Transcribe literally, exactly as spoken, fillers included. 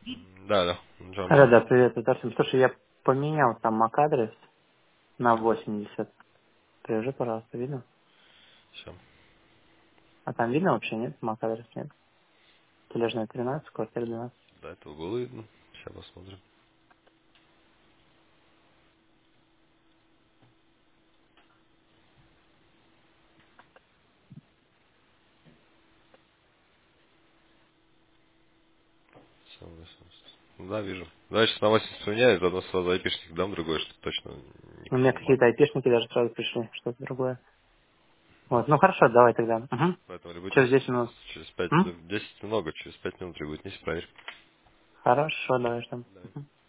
Да, да, Джон. Да, да, привет, это Артем. Слушай, я поменял там мак-адрес на восемьдесят. Привяжи, пожалуйста, видно? Все. А там видно вообще, нет? Мак-адрес нет. Тележная тринадцать, квартира двенадцать. Да, это углы видно. Сейчас посмотрим. Всё, восемьдесят. Ну да, вижу. Давай сейчас на восемьдесят поменяю, заодно сразу айпишник дам другой, чтобы точно У меня никакого какие-то обмана. айпишники даже сразу пришли, что-то другое. Вот, ну хорошо, давай тогда. Угу. Поэтому ребут Через десять через, минут. через пять, М? ну, десять много, через пять минут ребут, не проверь. Хорошо, давай ждем. Да. Мгм.